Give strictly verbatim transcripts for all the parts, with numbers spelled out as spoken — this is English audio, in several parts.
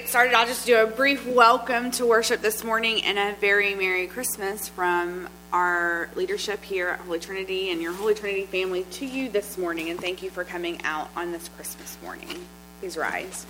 get started, I'll just do a brief welcome to worship this morning and a very Merry Christmas from our leadership here at Holy Trinity and your Holy Trinity family to you this morning. And thank you for coming out on this Christmas morning. Please rise.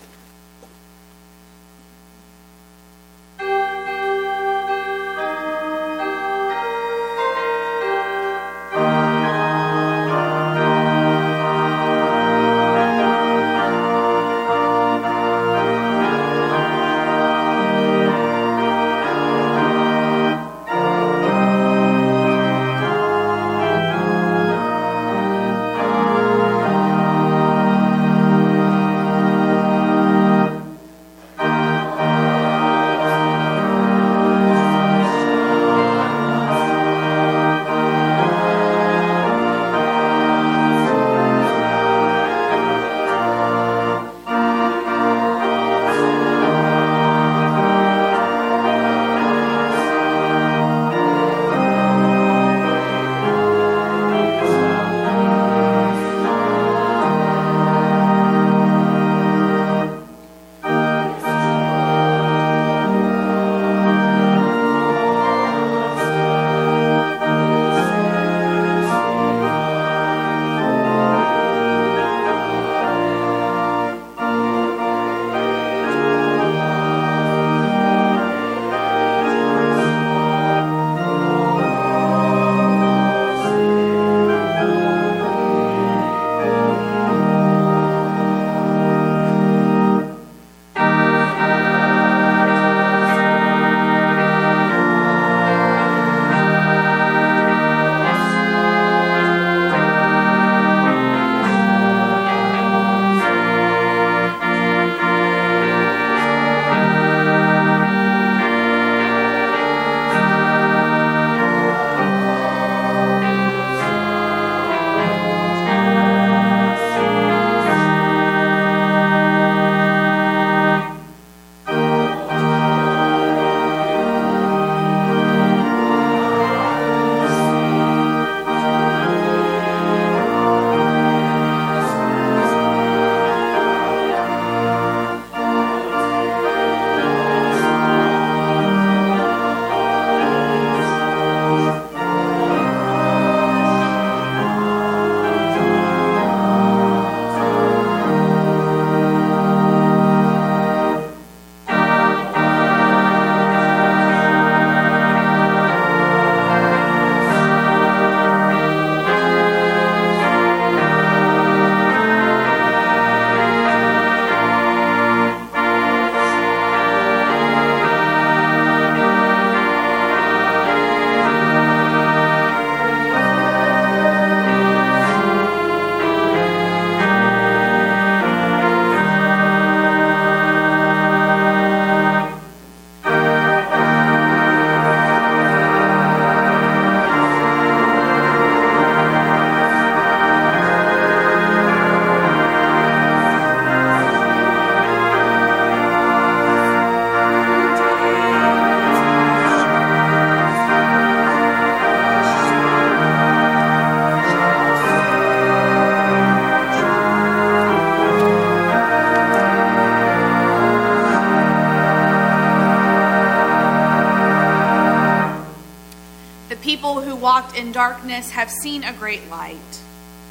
Walked in darkness have seen a great light.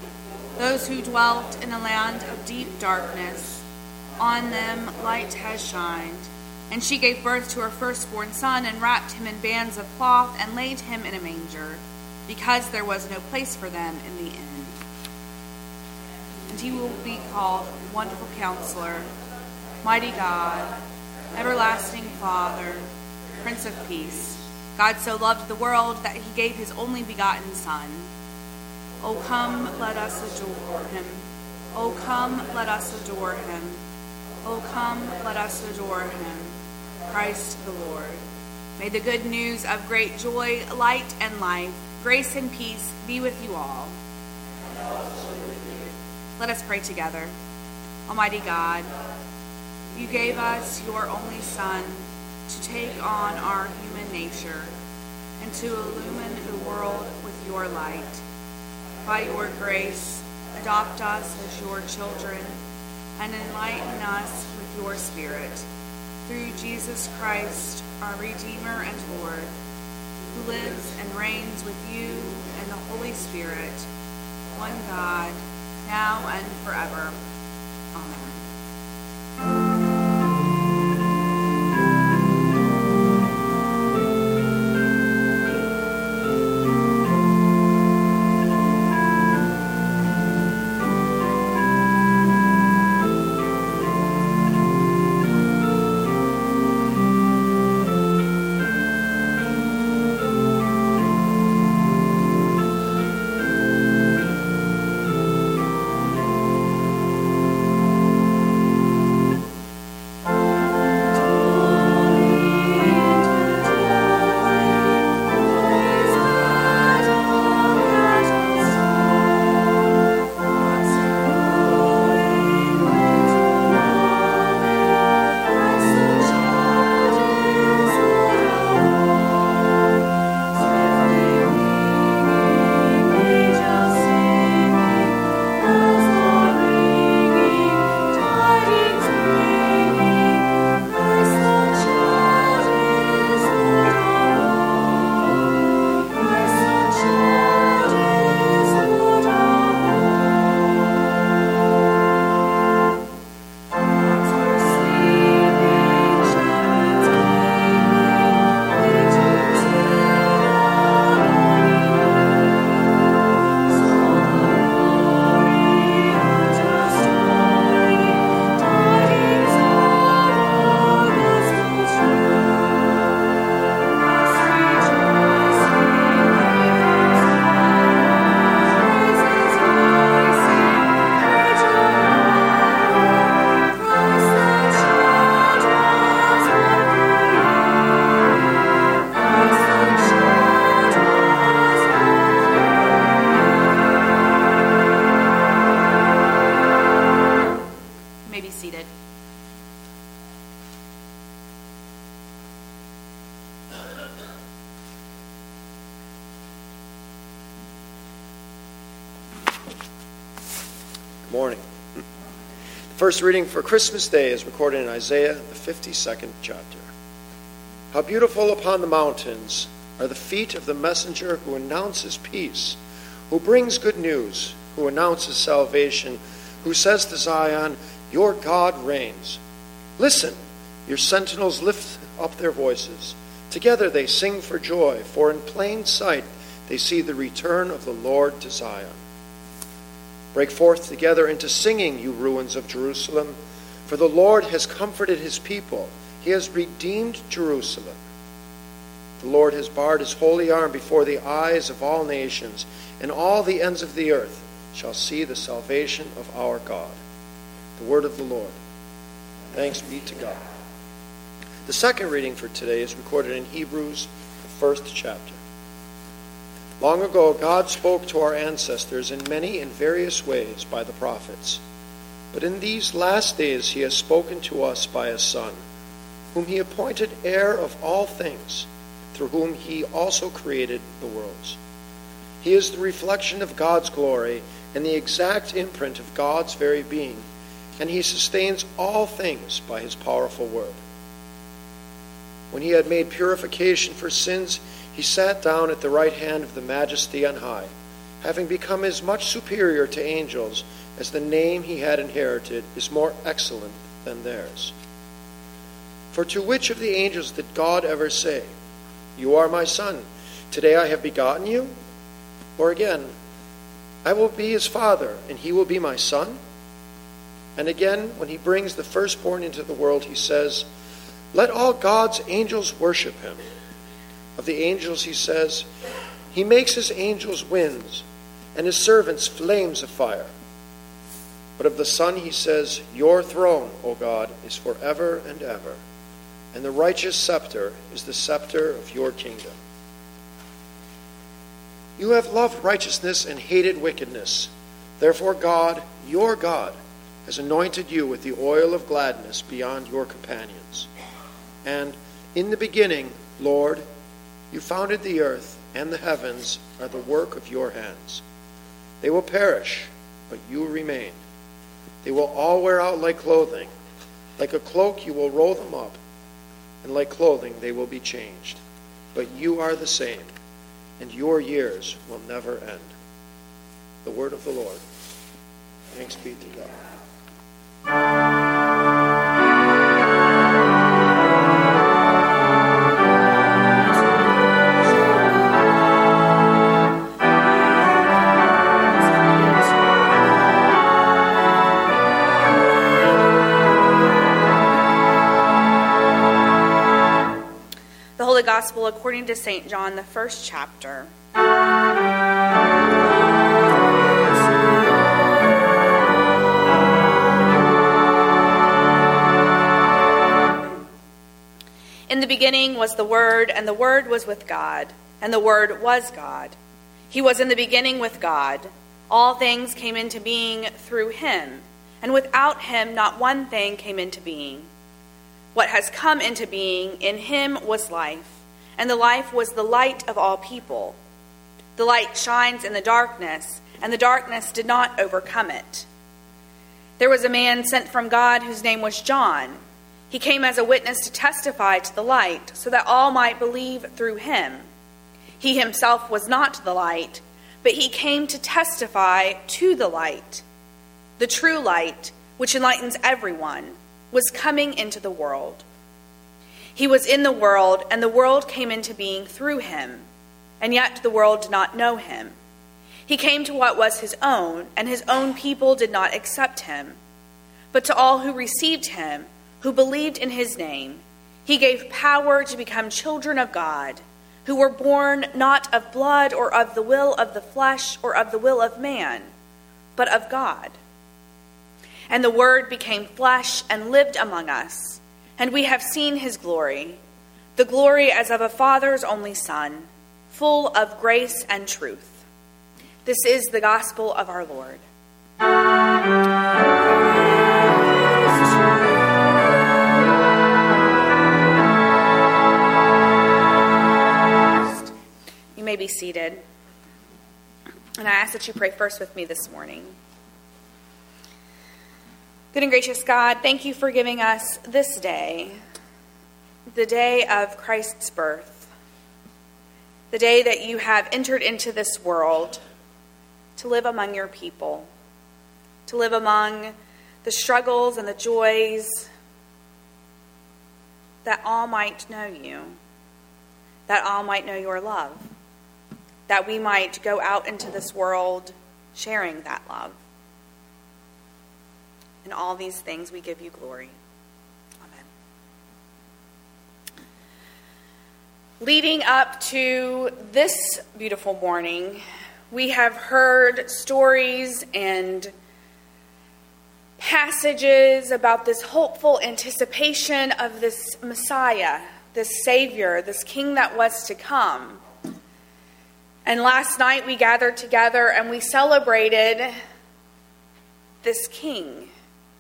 Those who dwelt in a land of deep darkness, on them light has shined. And she gave birth to her firstborn son and wrapped him in bands of cloth and laid him in a manger, because there was no place for them in the inn. And he will be called Wonderful Counselor, Mighty God, Everlasting Father, Prince of Peace. God so loved the world that he gave his only begotten Son. O come, let us adore him. O come, let us adore him. O come, let us adore him. Christ the Lord. May the good news of great joy, light, and life, grace and peace be with you all. Let us pray together. Almighty God, you gave us your only Son to take on our human nature and to illumine the world with your light. By your grace, adopt us as your children and enlighten us with your Spirit. through Jesus Christ, our Redeemer and Lord, who lives and reigns with you and the Holy Spirit, one God, now and forever. Amen. Morning. The first reading for Christmas Day is recorded in Isaiah, the fifty-second chapter. How beautiful upon the mountains are the feet of the messenger who announces peace, who brings good news, who announces salvation, who says to Zion, your God reigns. Listen, your sentinels lift up their voices. Together they sing for joy, for in plain sight they see the return of the Lord to Zion. Break forth together into singing, you ruins of Jerusalem, for the Lord has comforted his people. He has redeemed Jerusalem. The Lord has bared his holy arm before the eyes of all nations, and all the ends of the earth shall see the salvation of our God. The word of the Lord. Thanks be to God. The second reading for today is recorded in Hebrews, the first chapter. Long ago, God spoke to our ancestors in many and various ways by the prophets. But in these last days he has spoken to us by his Son, whom he appointed heir of all things, through whom he also created the worlds. He is the reflection of God's glory and the exact imprint of God's very being, and he sustains all things by his powerful word. When he had made purification for sins, he sat down at the right hand of the Majesty on high, having become as much superior to angels as the name he had inherited is more excellent than theirs. For to which of the angels did God ever say, you are my son, today I have begotten you? Or again, I will be his father, and he will be my son? And again, when he brings the firstborn into the world, he says, let all God's angels worship him. Of the angels, he says, he makes his angels winds, and his servants flames of fire. But of the Son, he says, your throne, O God, is forever and ever, and the righteous scepter is the scepter of your kingdom. You have loved righteousness and hated wickedness. Therefore God, your God, has anointed you with the oil of gladness beyond your companions. And in the beginning, Lord, you founded the earth, and the heavens are the work of your hands. They will perish, but you remain. They will all wear out like clothing. Like a cloak you will roll them up, and like clothing they will be changed. But you are the same, and your years will never end. The word of the Lord. Thanks be to God. The Holy Gospel according to Saint John, the first chapter. In the beginning was the Word, and the Word was with God, and the Word was God. He was in the beginning with God. All things came into being through him, and without him not one thing came into being. What has come into being, in him was life, and the life was the light of all people. The light shines in the darkness, and the darkness did not overcome it. There was a man sent from God whose name was John. He came as a witness to testify to the light, so that all might believe through him. He himself was not the light, but he came to testify to the light. The true light, which enlightens everyone, was coming into the world. He was in the world, and the world came into being through him, and yet the world did not know him. He came to what was his own, and his own people did not accept him. But to all who received him, who believed in his name, he gave power to become children of God, who were born not of blood or of the will of the flesh or of the will of man, but of God. And the Word became flesh and lived among us, and we have seen his glory, the glory as of a Father's only Son, full of grace and truth. This is the gospel of our Lord. You may be seated. And I ask that you pray first with me this morning. Good and gracious God, thank you for giving us this day, the day of Christ's birth, the day that you have entered into this world to live among your people, to live among the struggles and the joys, that all might know you, that all might know your love, that we might go out into this world sharing that love. In all these things we give you glory. Amen. Leading up to this beautiful morning, we have heard stories and passages about this hopeful anticipation of this Messiah, this Savior, this King that was to come. And last night we gathered together and we celebrated this King.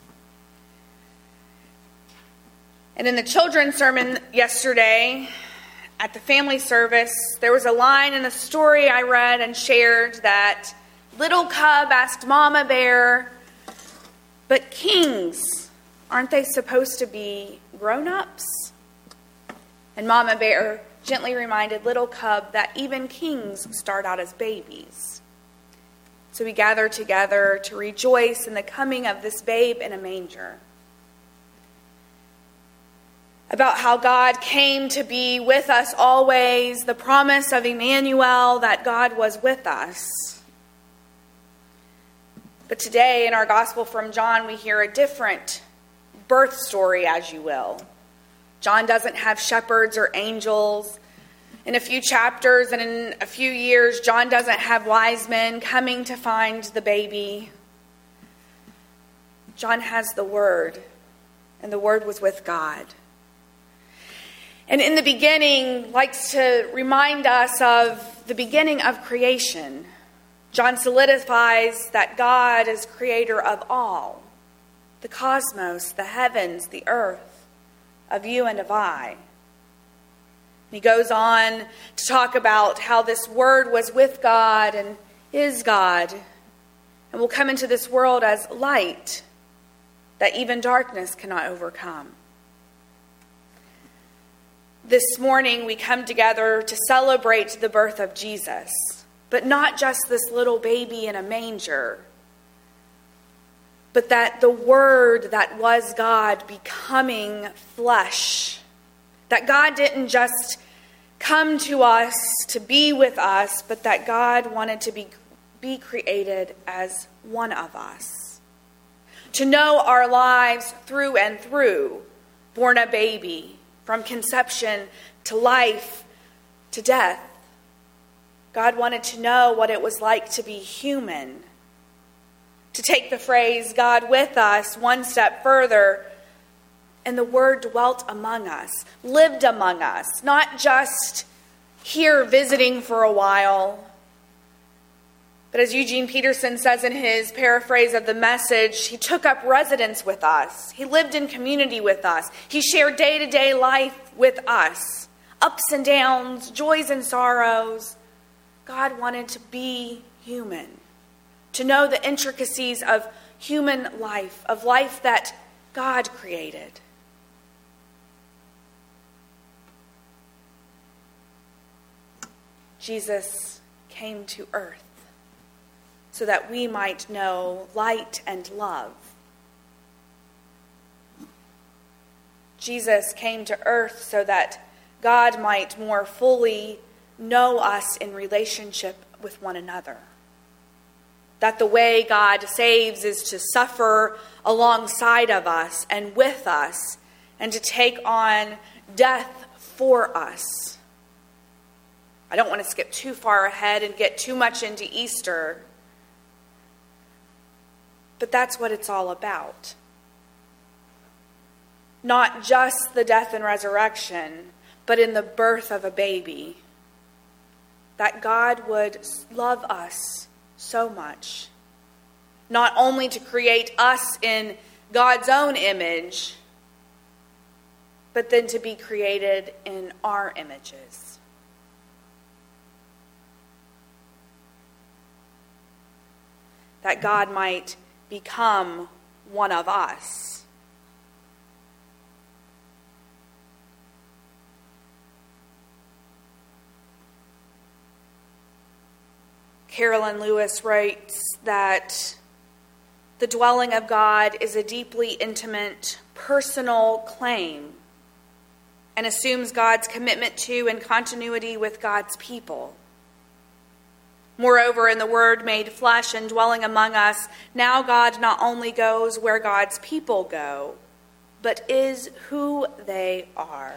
And in the children's sermon yesterday, at the family service, there was a line in a story I read and shared that little cub asked Mama Bear, but kings, aren't they supposed to be grown-ups? And Mama Bear gently reminded little cub that even kings start out as babies. So we gather together to rejoice in the coming of this babe in a manger. About how God came to be with us always, the promise of Emmanuel, that God was with us. But today in our gospel from John, we hear a different birth story, as you will. John doesn't have shepherds or angels. In a few chapters and in a few years, John doesn't have wise men coming to find the baby. John has the Word, and the Word was with God. And in the beginning, likes to remind us of the beginning of creation. John solidifies that God is creator of all, the cosmos, the heavens, the earth, of you and of I. He goes on to talk about how this Word was with God and is God, and will come into this world as light that even darkness cannot overcome. This morning we come together to celebrate the birth of Jesus, but not just this little baby in a manger, but that the Word that was God becoming flesh, that God didn't just come to us to be with us, but that God wanted to be, be created as one of us, to know our lives through and through, born a baby, from conception to life to death. God wanted to know what it was like to be human. To take the phrase, God with us, one step further, and the Word dwelt among us, lived among us, not just here visiting for a while, but as Eugene Peterson says in his paraphrase of the Message, he took up residence with us. He lived in community with us. He shared day-to-day life with us, ups and downs, joys and sorrows. God wanted to be human, to know the intricacies of human life, of life that God created. Jesus came to earth so that we might know light and love. Jesus came to earth so that God might more fully know us in relationship with one another. That the way God saves is to suffer alongside of us and with us, and to take on death for us. I don't want to skip too far ahead and get too much into Easter, but that's what it's all about. Not just the death and resurrection, but in the birth of a baby. That God would love us so much, not only to create us in God's own image, but then to be created in our images. That God might become one of us. Carolyn Lewis writes that the dwelling of God is a deeply intimate, personal claim and assumes God's commitment to and continuity with God's people. Moreover, in the Word made flesh and dwelling among us, now God not only goes where God's people go, but is who they are.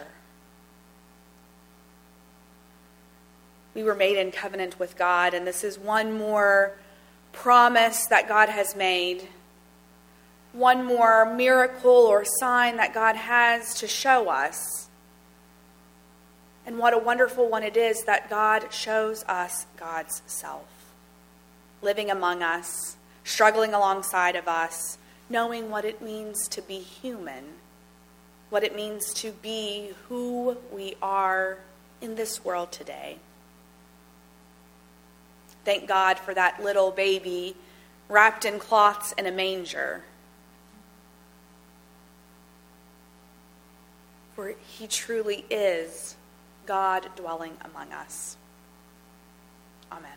We were made in covenant with God, and this is one more promise that God has made, one more miracle or sign that God has to show us. And what a wonderful one it is that God shows us God's self, living among us, struggling alongside of us, knowing what it means to be human, what it means to be who we are in this world today. Thank God for that little baby wrapped in cloths in a manger. For he truly is God dwelling among us. Amen.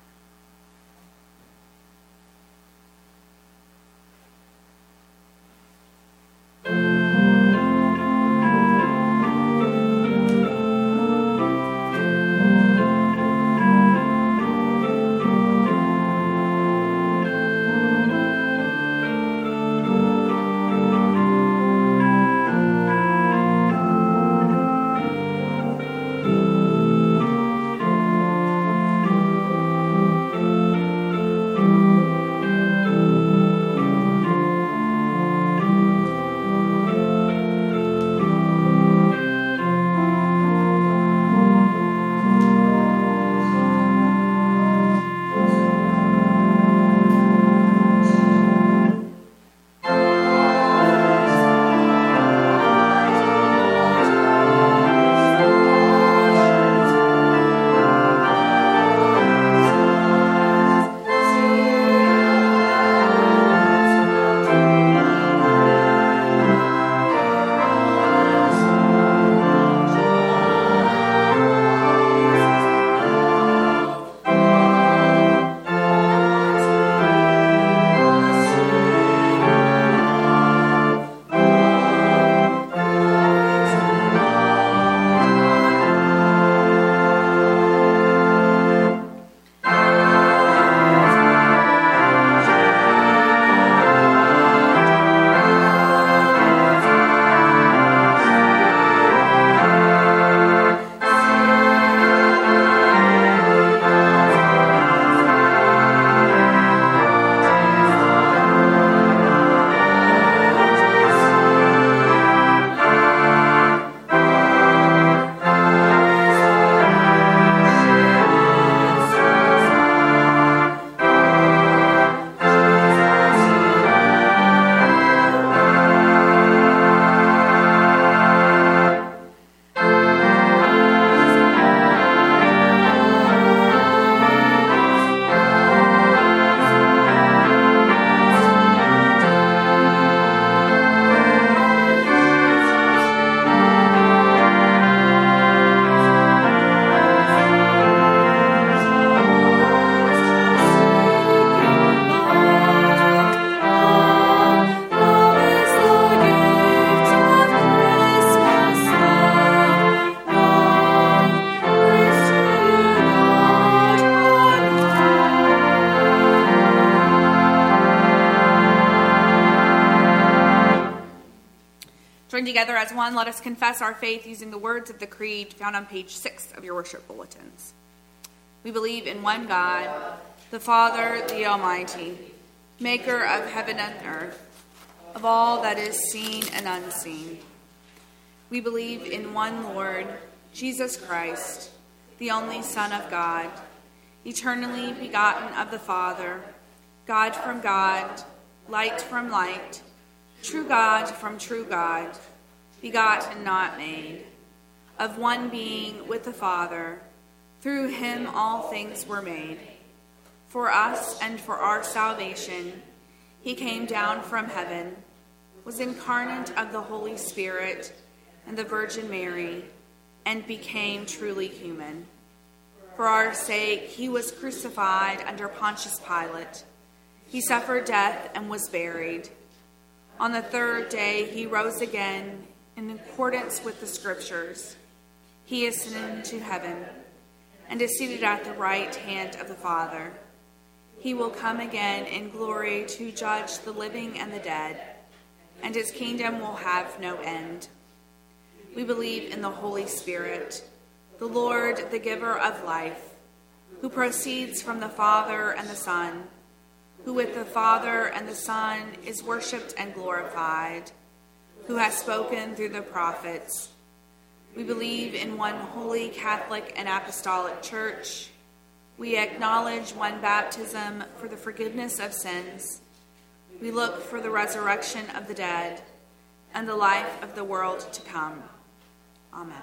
Joined together as one, let us confess our faith using the words of the Creed found on page six of your worship bulletins. We believe in one God, the Father, the Almighty, maker of heaven and earth, of all that is seen and unseen. We believe in one Lord, Jesus Christ, the only Son of God, eternally begotten of the Father, God from God, light from light, true God from true God, begotten, not made, of one being with the Father. Through him all things were made. For us and for our salvation, he came down from heaven, was incarnate of the Holy Spirit and the Virgin Mary, and became truly human. For our sake, he was crucified under Pontius Pilate. He suffered death and was buried. On the third day, he rose again in accordance with the Scriptures. He ascended to heaven and is seated at the right hand of the Father. He will come again in glory to judge the living and the dead, and his kingdom will have no end. We believe in the Holy Spirit, the Lord, the giver of life, who proceeds from the Father and the Son, who with the Father and the Son is worshipped and glorified, who has spoken through the prophets. We believe in one holy Catholic and Apostolic Church. We acknowledge one baptism for the forgiveness of sins. We look for the resurrection of the dead and the life of the world to come. Amen.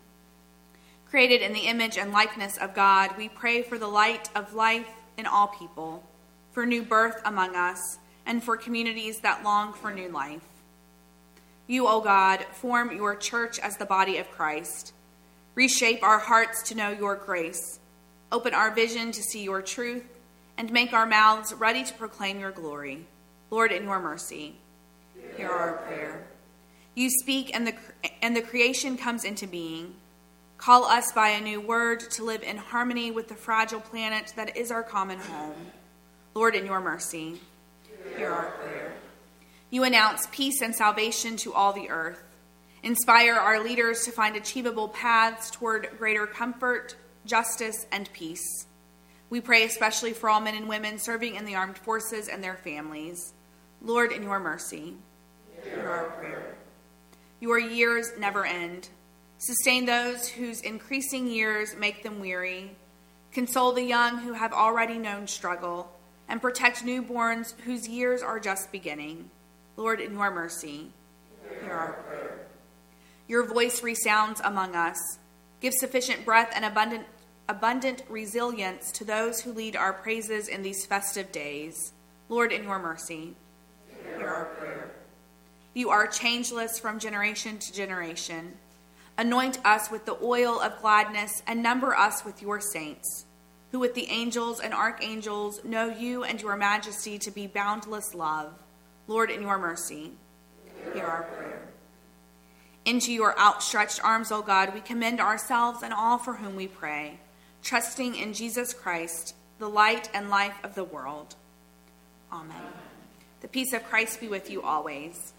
Created in the image and likeness of God, we pray for the light of life in all people, for new birth among us, and for communities that long for new life. You, O God, form your church as the body of Christ. Reshape our hearts to know your grace. Open our vision to see your truth, and make our mouths ready to proclaim your glory. Lord, in your mercy, hear our prayer. You speak, and the, and the creation comes into being. Call us by a new word to live in harmony with the fragile planet that is our common home. Lord, in your mercy, hear our prayer. You announce peace and salvation to all the earth. Inspire our leaders to find achievable paths toward greater comfort, justice, and peace. We pray especially for all men and women serving in the armed forces and their families. Lord, in your mercy, hear our prayer. Your years never end. Sustain those whose increasing years make them weary. Console the young who have already known struggle, and protect newborns whose years are just beginning. Lord, in your mercy, hear our prayer. Your voice resounds among us. Give sufficient breath and abundant, abundant resilience to those who lead our praises in these festive days. Lord, in your mercy, hear our prayer. You are changeless from generation to generation. Anoint us with the oil of gladness and number us with your saints, who with the angels and archangels know you and your majesty to be boundless love. Lord, in your mercy, hear our prayer. Into your outstretched arms, O God, we commend ourselves and all for whom we pray, trusting in Jesus Christ, the light and life of the world. Amen. The peace of Christ be with you always.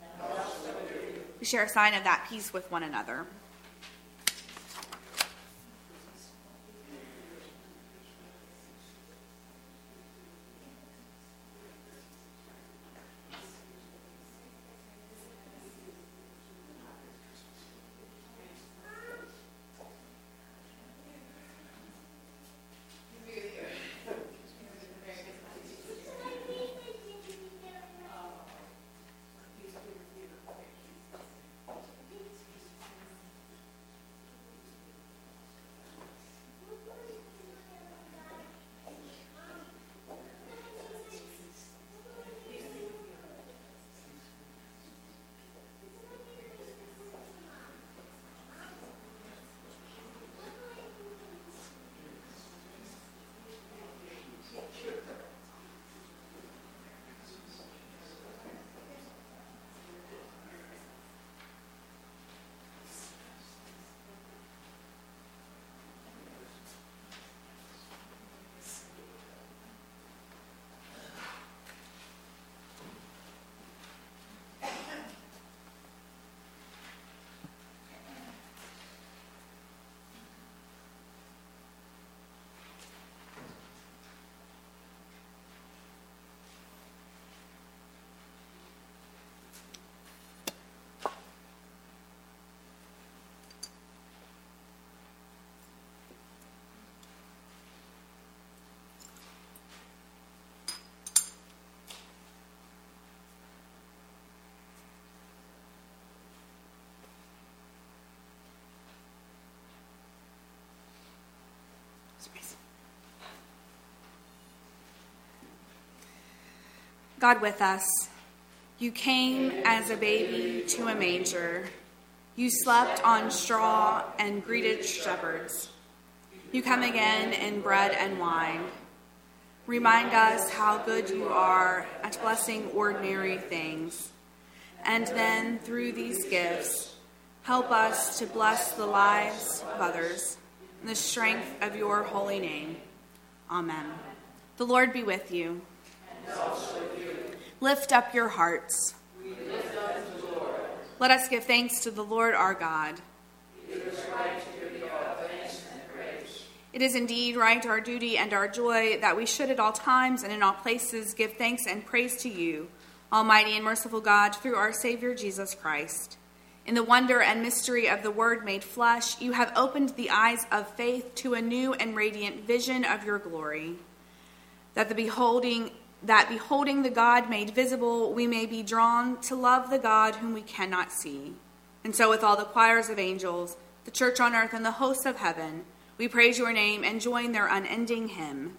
We share a sign of that peace with one another. God with us, you came as a baby to a manger. You slept on straw and greeted shepherds. You come again in bread and wine. Remind us how good you are at blessing ordinary things. And then, through these gifts, help us to bless the lives of others in the strength of your holy name. Amen. The Lord be with you. And also with you. Lift up your hearts. We lift up to the Lord. Let us give thanks to the Lord our God. It is right to give you all thanks and praise. It is indeed right, our duty and our joy, that we should at all times and in all places give thanks and praise to you, Almighty and merciful God, through our Savior Jesus Christ. In the wonder and mystery of the Word made flesh, you have opened the eyes of faith to a new and radiant vision of your glory, that the beholding that beholding the God made visible, we may be drawn to love the God whom we cannot see. And so with all the choirs of angels, the church on earth, and the hosts of heaven, we praise your name and join their unending hymn.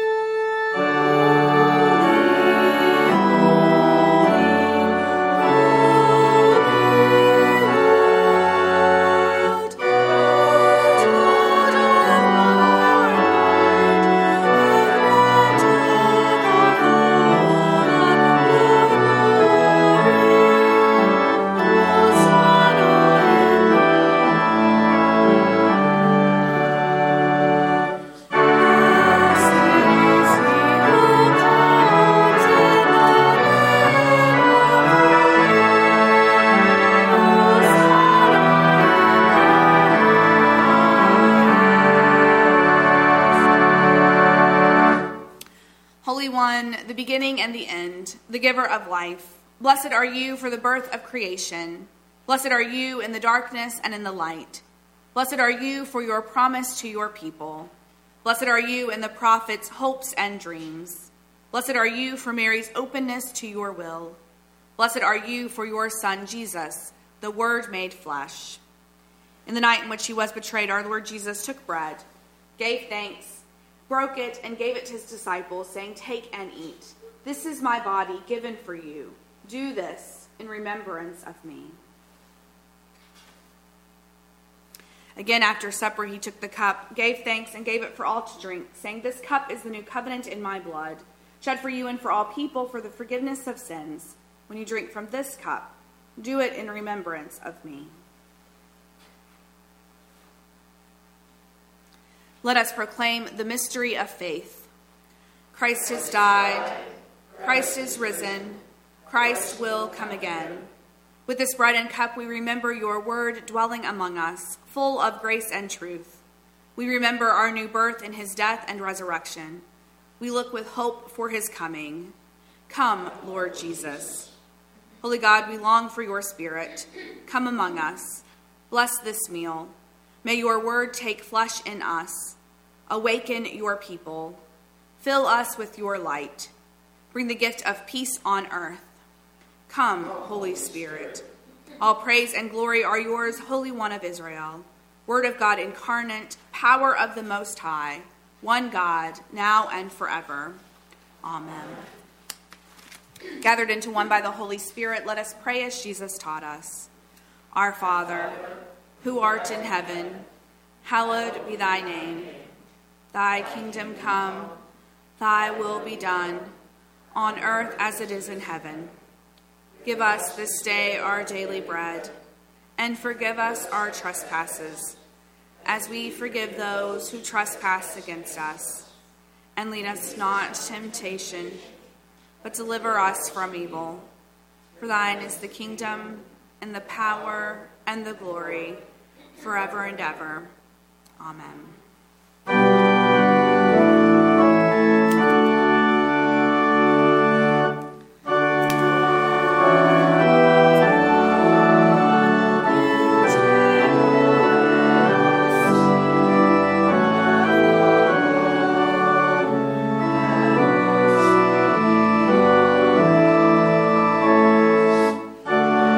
The beginning and the end, the giver of life. Blessed are you for the birth of creation. Blessed are you in the darkness and in the light. Blessed are you for your promise to your people. Blessed are you in the prophets' hopes and dreams. Blessed are you for Mary's openness to your will. Blessed are you for your Son, Jesus, the Word made flesh. In the night in which he was betrayed, our Lord Jesus took bread, gave thanks, broke it, and gave it to his disciples, saying, "Take and eat. This is my body given for you. Do this in remembrance of me." Again, after supper, he took the cup, gave thanks, and gave it for all to drink, saying, "This cup is the new covenant in my blood, shed for you and for all people for the forgiveness of sins. When you drink from this cup, do it in remembrance of me." Let us proclaim the mystery of faith. Christ has died. Christ is risen. Christ will come again. With this bread and cup, we remember your word dwelling among us, full of grace and truth. We remember our new birth in his death and resurrection. We look with hope for his coming. Come, Lord Jesus. Holy God, we long for your Spirit. Come among us. Bless this meal. May your word take flesh in us. Awaken your people. Fill us with your light. Bring the gift of peace on earth. Come, Holy Spirit. All praise and glory are yours, Holy One of Israel, Word of God incarnate, power of the Most High, one God, now and forever. Amen. Gathered into one by the Holy Spirit, let us pray as Jesus taught us. Our Father, who art in heaven, hallowed be thy name. Thy kingdom come, thy will be done, on earth as it is in heaven. Give us this day our daily bread, and forgive us our trespasses, as we forgive those who trespass against us. And lead us not into temptation, but deliver us from evil. For thine is the kingdom, and the power, and the glory, forever and ever. Amen.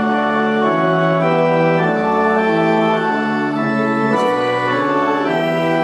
Thank you.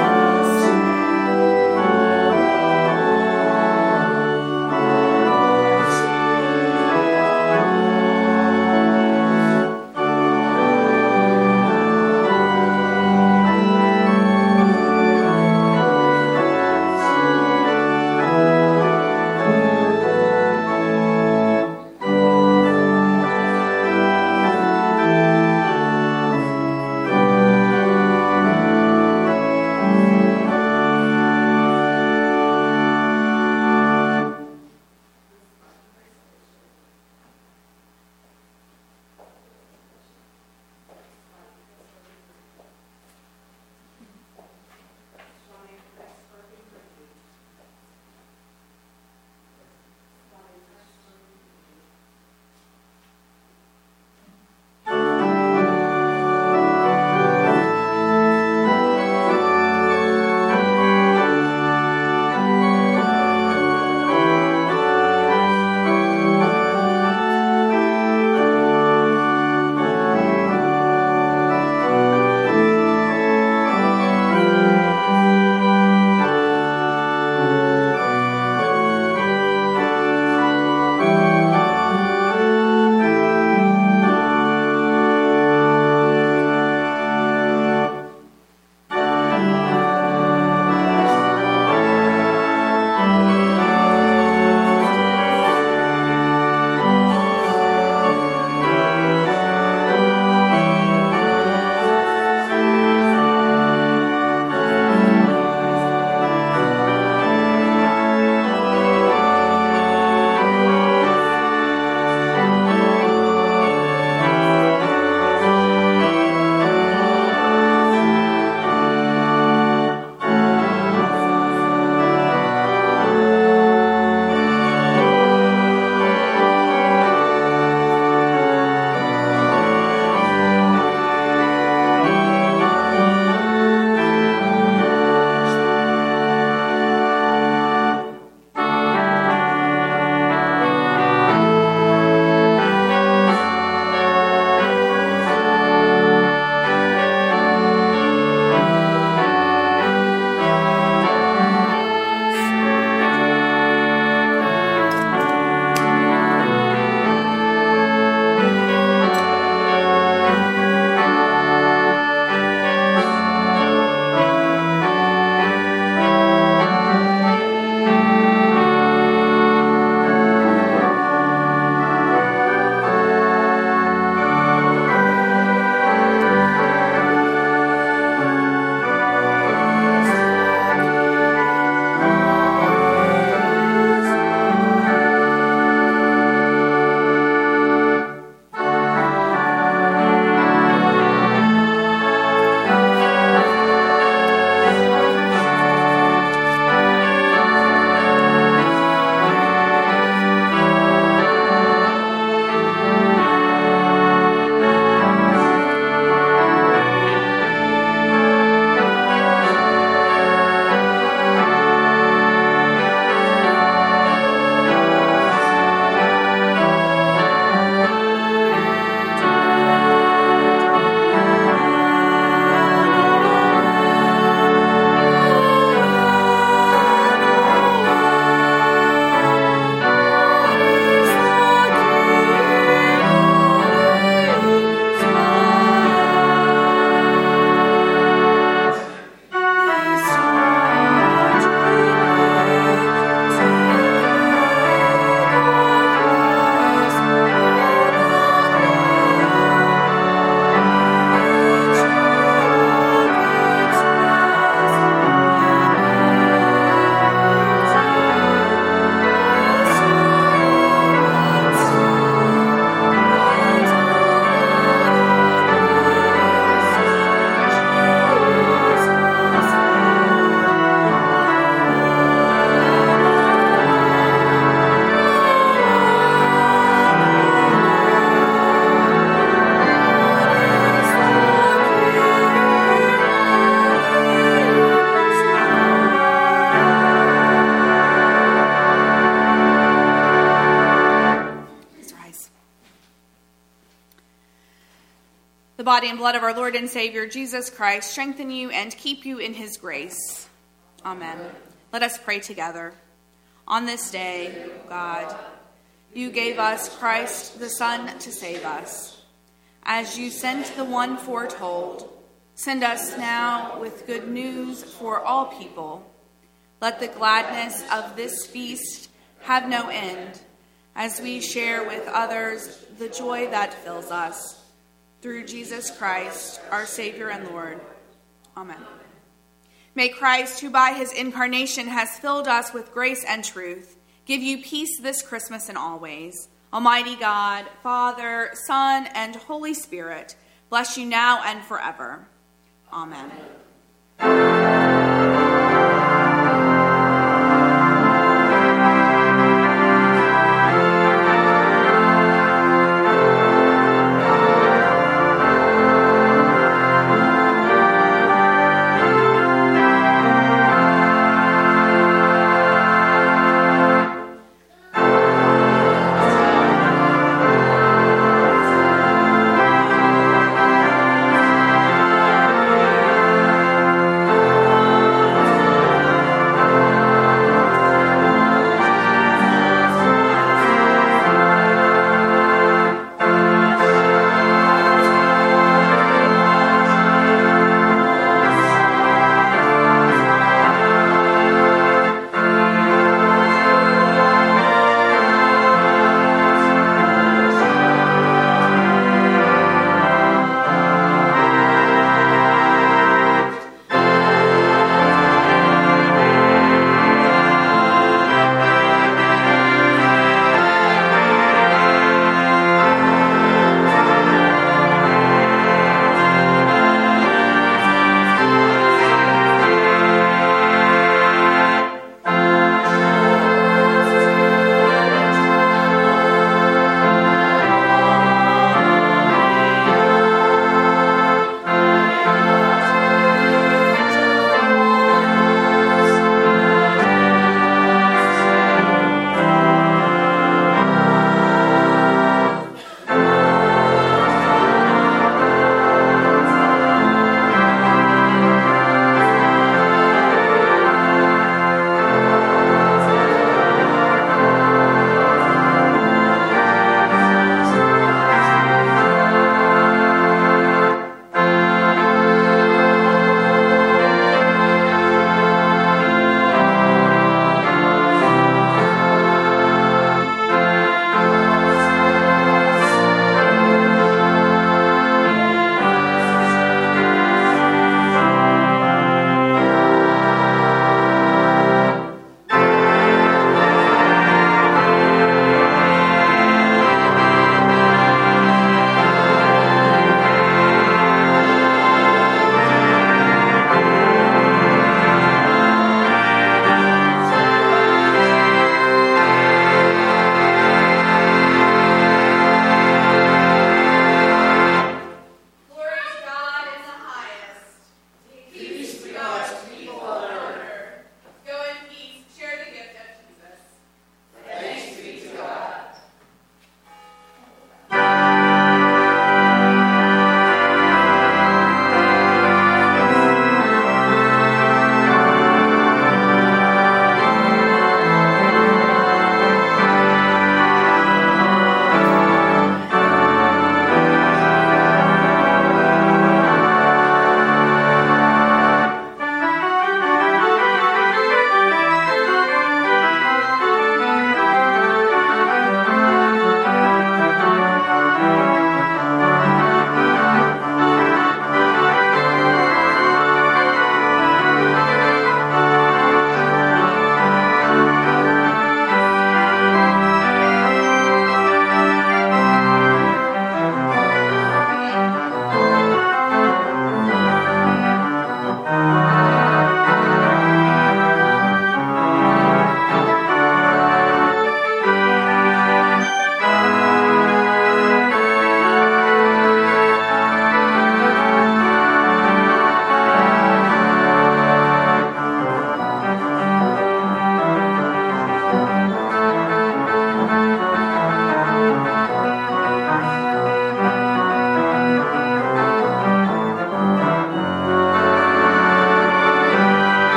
The body and blood of our Lord and Savior, Jesus Christ, strengthen you and keep you in his grace. Amen. Let us pray together. On this day, God, you gave us Christ the Son to save us. As you sent the one foretold, send us now with good news for all people. Let the gladness of this feast have no end, as we share with others the joy that fills us. Through Jesus Christ, our Savior and Lord. Amen. May Christ, who by his incarnation has filled us with grace and truth, give you peace this Christmas and always. Almighty God, Father, Son, and Holy Spirit, bless you now and forever. Amen.